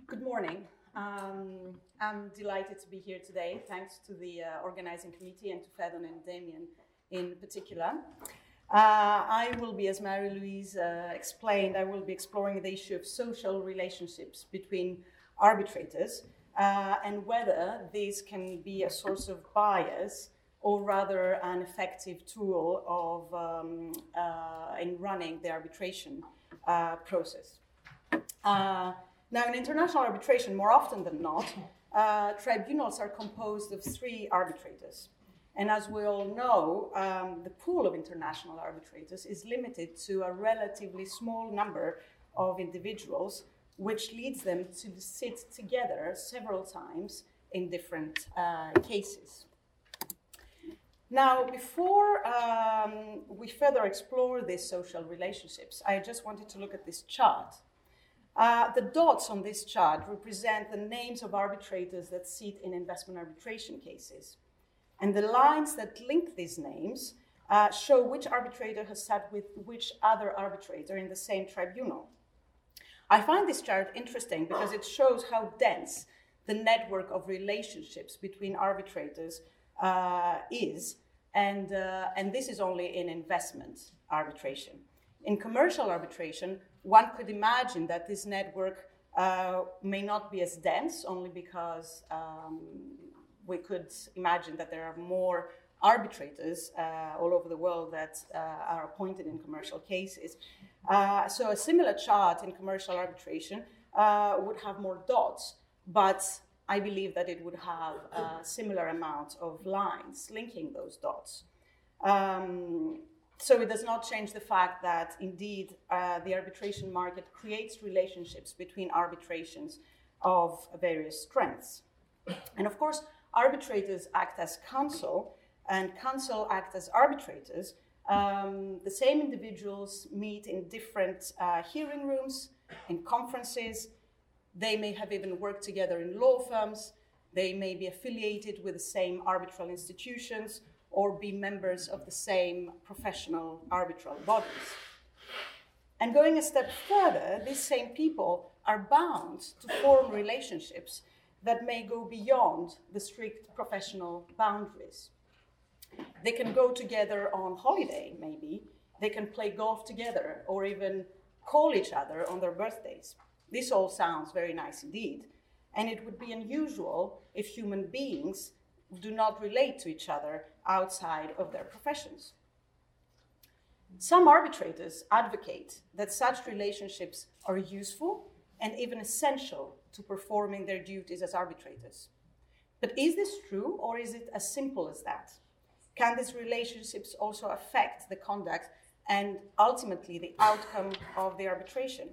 Good morning. I'm delighted to be here today, thanks to the organizing committee and to Fedon and Damien in particular. I will be, as Marie-Louise explained, I will be exploring the issue of social relationships between arbitrators and whether these can be a source of bias or rather an effective tool of in running the arbitration process. Now, in international arbitration, more often than not, tribunals are composed of 3 arbitrators. And as we all know, the pool of international arbitrators is limited to a relatively small number of individuals, which leads them to sit together several times in different cases. Now, before we further explore these social relationships, I just wanted to look at this chart. The dots on this chart represent the names of arbitrators that sit in investment arbitration cases. And the lines that link these names show which arbitrator has sat with which other arbitrator in the same tribunal. I find this chart interesting because it shows how dense the network of relationships between arbitrators is, and this is only in investment arbitration. In commercial arbitration, one could imagine that this network may not be as dense, only because we could imagine that there are more arbitrators all over the world that are appointed in commercial cases. So a similar chart in commercial arbitration would have more dots, but I believe that it would have a similar amount of lines linking those dots. So it does not change the fact that, indeed, the arbitration market creates relationships between arbitrations of various strengths. And of course, arbitrators act as counsel, and counsel act as arbitrators. The same individuals meet in different hearing rooms, in conferences. They may have even worked together in law firms. They may be affiliated with the same arbitral institutions, or be members of the same professional arbitral bodies. And going a step further, these same people are bound to form relationships that may go beyond the strict professional boundaries. They can go together on holiday, maybe. They can play golf together, or even call each other on their birthdays. This all sounds very nice indeed, and it would be unusual if human beings do not relate to each other outside of their professions. Some arbitrators advocate that such relationships are useful and even essential to performing their duties as arbitrators. But is this true, or is it as simple as that? Can these relationships also affect the conduct and ultimately the outcome of the arbitration?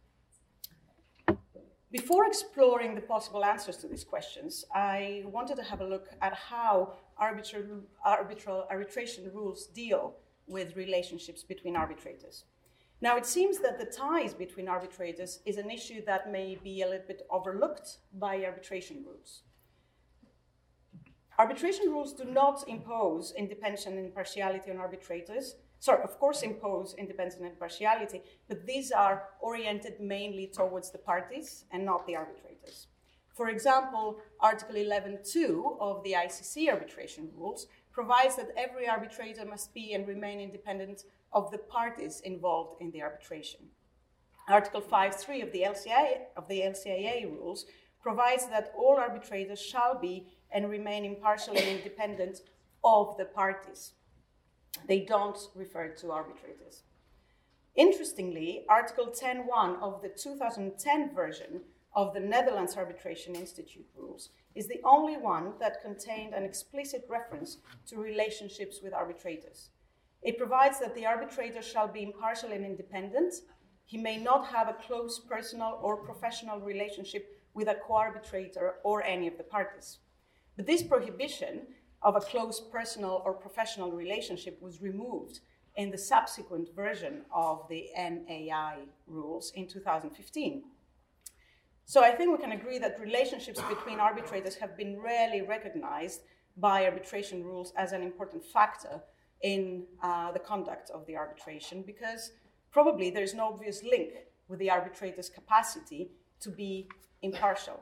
Before exploring the possible answers to these questions, I wanted to have a look at how arbitration rules deal with relationships between arbitrators. Now, it seems that the ties between arbitrators is an issue that may be a little bit overlooked by arbitration rules. Arbitration rules do not impose independence and impartiality on arbitrators. Sorry, of course impose independence and impartiality, but these are oriented mainly towards the parties and not the arbitrators. For example, Article 11.2 of the ICC arbitration rules provides that every arbitrator must be and remain independent of the parties involved in the arbitration. Article 5.3 of the LCIA rules provides that all arbitrators shall be and remain impartial and independent of the parties. They don't refer to arbitrators. Interestingly, Article 10.1 of the 2010 version of the Netherlands Arbitration Institute rules is the only one that contained an explicit reference to relationships with arbitrators. It provides that the arbitrator shall be impartial and independent. He may not have a close personal or professional relationship with a co-arbitrator or any of the parties. But this prohibition of a close personal or professional relationship was removed in the subsequent version of the NAI rules in 2015. So I think we can agree that relationships between arbitrators have been rarely recognized by arbitration rules as an important factor in the conduct of the arbitration, because probably there's no obvious link with the arbitrator's capacity to be impartial.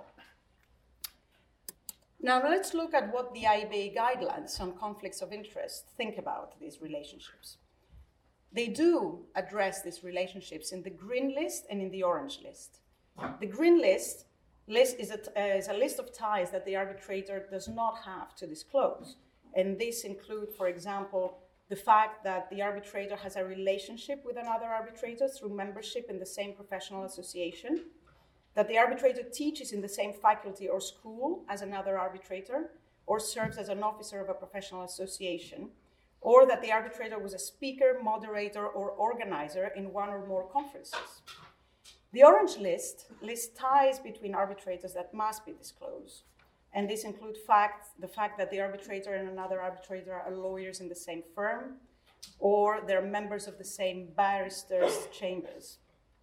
Now let's look at what the IABA guidelines on conflicts of interest think about these relationships. They do address these relationships in the green list and in the orange list. The green list is a list of ties that the arbitrator does not have to disclose. And this includes, for example, the fact that the arbitrator has a relationship with another arbitrator through membership in the same professional association, that the arbitrator teaches in the same faculty or school as another arbitrator, or serves as an officer of a professional association, or that the arbitrator was a speaker, moderator, or organizer in one or more conferences. The orange list lists ties between arbitrators that must be disclosed. And this includes the fact that the arbitrator and another arbitrator are lawyers in the same firm, or they're members of the same barristers' chambers.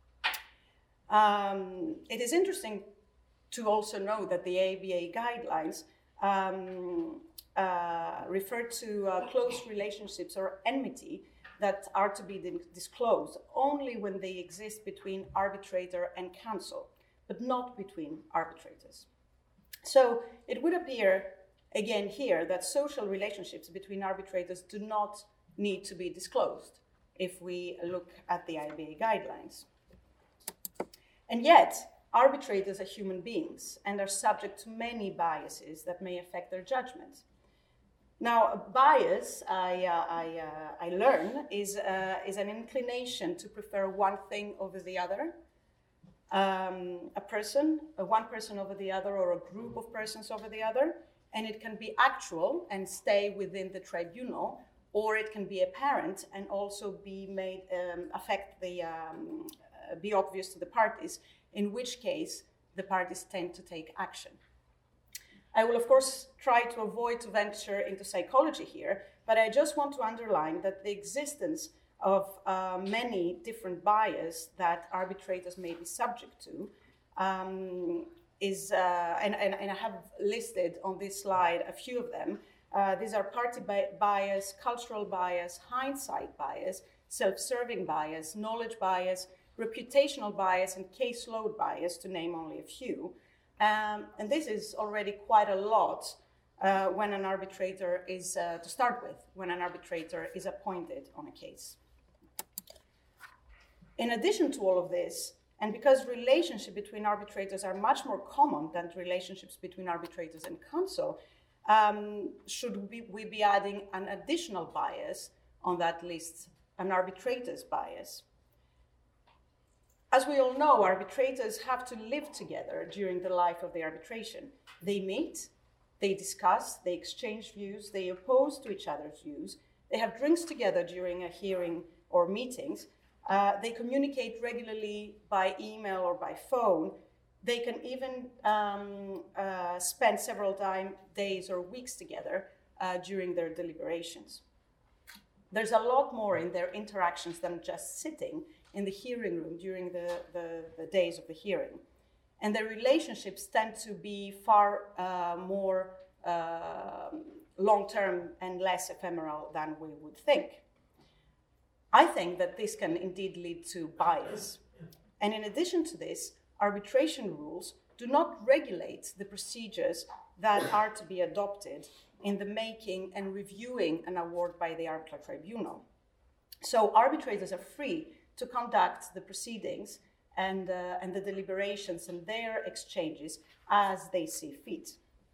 It is interesting to also know that the IABA guidelines refer to close relationships or enmity that are to be disclosed only when they exist between arbitrator and counsel, but not between arbitrators. So it would appear, again here, that social relationships between arbitrators do not need to be disclosed if we look at the IABA guidelines. And yet, arbitrators are human beings and are subject to many biases that may affect their judgment. Now, a bias, I learn, is an inclination to prefer one thing over the other, one person over the other, or a group of persons over the other, and it can be actual and stay within the tribunal, or it can be apparent and also be made be obvious to the parties, in which case the parties tend to take action. I will, of course, try to avoid to venture into psychology here, but I just want to underline that the existence of many different biases that arbitrators may be subject to is, and I have listed on this slide a few of them. These are party bias, cultural bias, hindsight bias, self-serving bias, knowledge bias, reputational bias, and caseload bias, to name only a few. And this is already quite a lot when an arbitrator is, to start with, when an arbitrator is appointed on a case. In addition to all of this, and because relationships between arbitrators are much more common than relationships between arbitrators and counsel, should we be adding an additional bias on that list, an arbitrator's bias? As we all know, arbitrators have to live together during the life of the arbitration. They meet, they discuss, they exchange views, they oppose to each other's views, they have drinks together during a hearing or meetings, they communicate regularly by email or by phone. They can even spend several days or weeks together during their deliberations. There's a lot more in their interactions than just sitting in the hearing room during the days of the hearing. And their relationships tend to be far more long-term and less ephemeral than we would think. I think that this can indeed lead to bias. And in addition to this, arbitration rules do not regulate the procedures that are to be adopted in the making and reviewing an award by the arbitral tribunal. So arbitrators are free to conduct the proceedings and the deliberations and their exchanges as they see fit.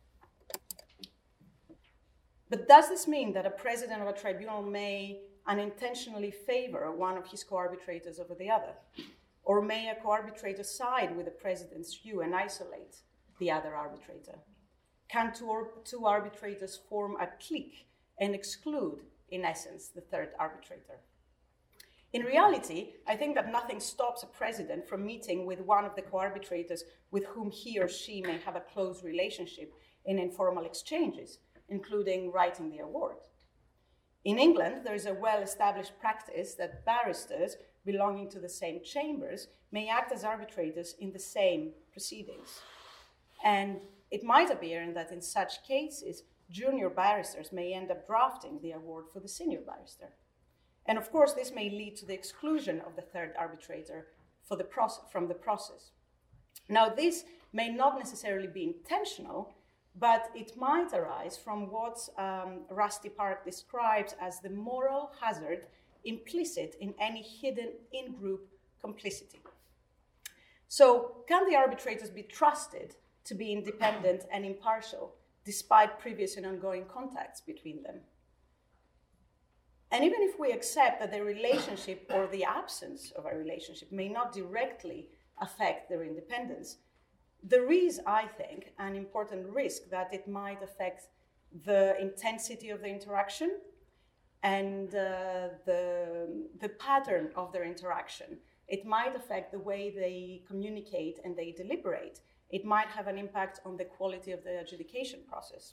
But does this mean that a president of a tribunal may unintentionally favor one of his co-arbitrators over the other? Or may a co-arbitrator side with the president's view and isolate the other arbitrator? Can two arbitrators form a clique and exclude, in essence, the third arbitrator? In reality, I think that nothing stops a president from meeting with one of the co-arbitrators with whom he or she may have a close relationship in informal exchanges, including writing the award. In England, there is a well-established practice that barristers belonging to the same chambers may act as arbitrators in the same proceedings. And it might appear that in such cases, junior barristers may end up drafting the award for the senior barrister. And of course, this may lead to the exclusion of the third arbitrator from the process. Now, this may not necessarily be intentional, but it might arise from what Rusty Park describes as the moral hazard implicit in any hidden in-group complicity. So, can the arbitrators be trusted to be independent and impartial, despite previous and ongoing contacts between them? And even if we accept that their relationship or the absence of a relationship may not directly affect their independence, there is, I think, an important risk that it might affect the intensity of the interaction and the pattern of their interaction. It might affect the way they communicate and they deliberate. It might have an impact on the quality of the adjudication process.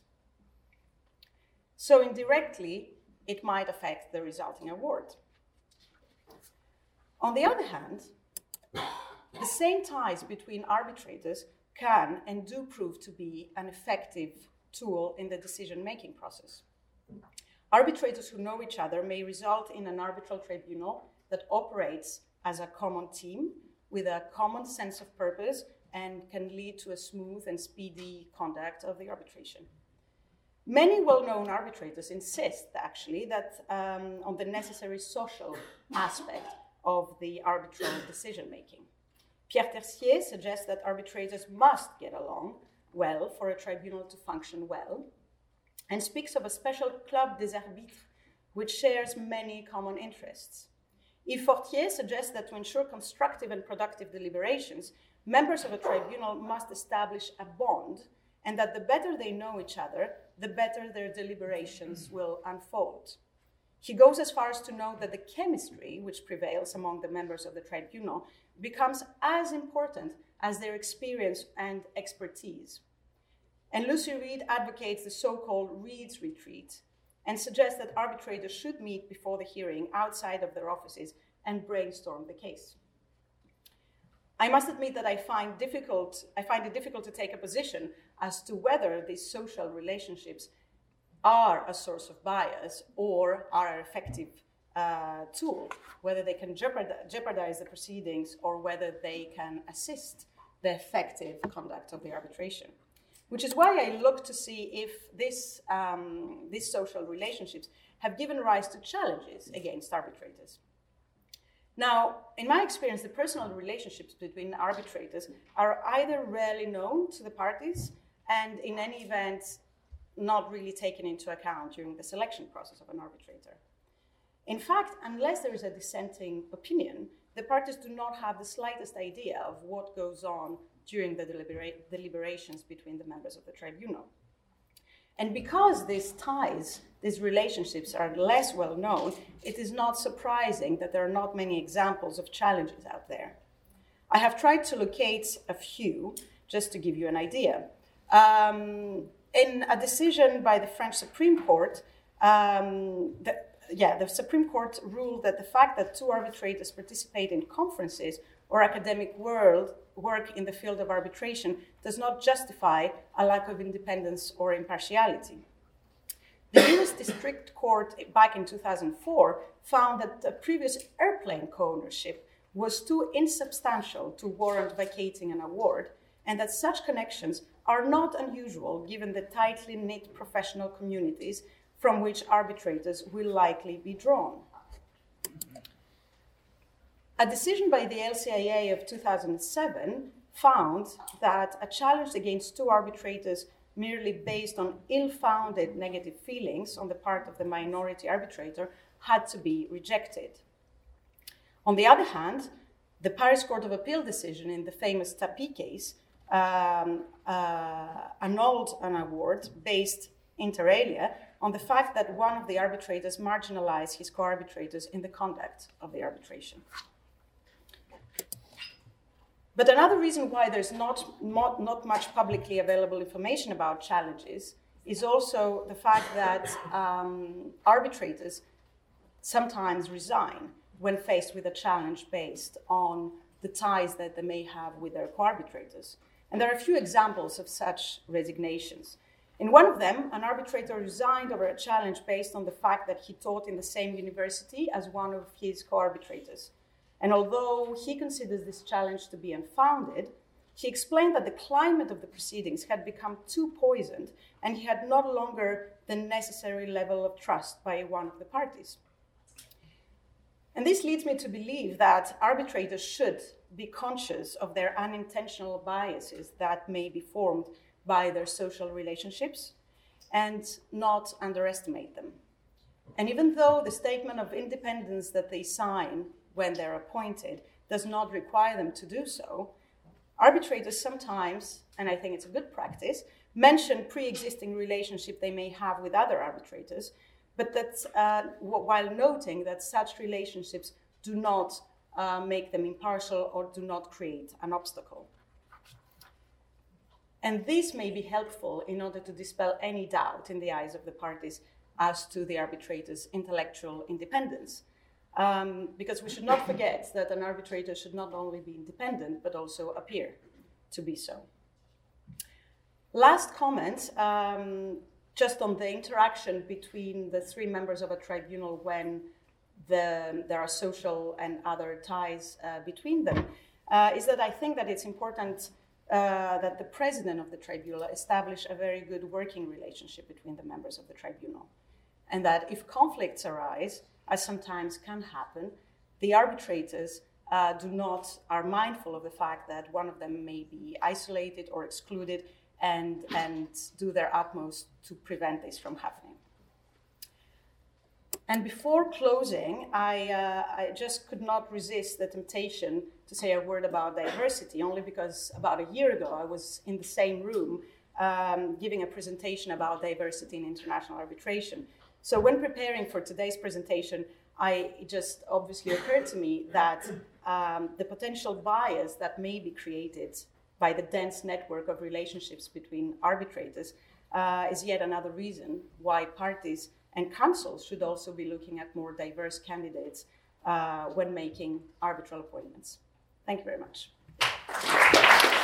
So indirectly, it might affect the resulting award. On the other hand, the same ties between arbitrators can and do prove to be an effective tool in the decision-making process. Arbitrators who know each other may result in an arbitral tribunal that operates as a common team with a common sense of purpose and can lead to a smooth and speedy conduct of the arbitration. Many well-known arbitrators insist, actually, that on the necessary social aspect of the arbitral decision-making. Pierre Tercier suggests that arbitrators must get along well for a tribunal to function well, and speaks of a special club des arbitres which shares many common interests. Yves Fortier suggests that to ensure constructive and productive deliberations, members of a tribunal must establish a bond, and that the better they know each other, the better their deliberations will unfold. He goes as far as to note that the chemistry which prevails among the members of the tribunal becomes as important as their experience and expertise. And Lucy Reed advocates the so-called Reed's Retreat and suggests that arbitrators should meet before the hearing outside of their offices and brainstorm the case. I must admit that I find it difficult to take a position as to whether these social relationships are a source of bias or are an effective tool, whether they can jeopardize the proceedings or whether they can assist the effective conduct of the arbitration. Which is why I look to see if these social relationships have given rise to challenges against arbitrators. Now, in my experience, the personal relationships between arbitrators are either rarely known to the parties and in any event, not really taken into account during the selection process of an arbitrator. In fact, unless there is a dissenting opinion, the parties do not have the slightest idea of what goes on during the deliberations between the members of the tribunal. And because these ties, these relationships are less well known, it is not surprising that there are not many examples of challenges out there. I have tried to locate a few, just to give you an idea. In a decision by the French Supreme Court, the Supreme Court ruled that the fact that two arbitrators participate in conferences or academic work in the field of arbitration does not justify a lack of independence or impartiality. The US District Court back in 2004 found that the previous airplane co-ownership was too insubstantial to warrant vacating an award, and that such connections are not unusual given the tightly knit professional communities from which arbitrators will likely be drawn. A decision by the LCIA of 2007 found that a challenge against two arbitrators merely based on ill-founded negative feelings on the part of the minority arbitrator had to be rejected. On the other hand, the Paris Court of Appeal decision in the famous Tapie case annulled an award based inter alia on the fact that one of the arbitrators marginalized his co-arbitrators in the conduct of the arbitration. But another reason why there's not much publicly available information about challenges is also the fact that arbitrators sometimes resign when faced with a challenge based on the ties that they may have with their co-arbitrators. And there are a few examples of such resignations. In one of them, an arbitrator resigned over a challenge based on the fact that he taught in the same university as one of his co-arbitrators. And although he considers this challenge to be unfounded, he explained that the climate of the proceedings had become too poisoned and he had no longer the necessary level of trust by one of the parties. And this leads me to believe that arbitrators should be conscious of their unintentional biases that may be formed by their social relationships and not underestimate them. And even though the statement of independence that they sign when they're appointed does not require them to do so, arbitrators sometimes, and I think it's a good practice, mention pre-existing relationship they may have with other arbitrators, but that's while noting that such relationships do not make them impartial or do not create an obstacle. And this may be helpful in order to dispel any doubt in the eyes of the parties as to the arbitrator's intellectual independence. Because we should not forget that an arbitrator should not only be independent, but also appear to be so. Last comment, just on the interaction between the three members of a tribunal when there are social and other ties between them, is that I think that it's important that the president of the tribunal establish a very good working relationship between the members of the tribunal. And that if conflicts arise, as sometimes can happen, the arbitrators are mindful of the fact that one of them may be isolated or excluded and do their utmost to prevent this from happening. And before closing, I just could not resist the temptation to say a word about diversity, only because about a year ago I was in the same room giving a presentation about diversity in international arbitration. So when preparing for today's presentation, it just obviously occurred to me that the potential bias that may be created by the dense network of relationships between arbitrators is yet another reason why parties and councils should also be looking at more diverse candidates when making arbitral appointments. Thank you very much.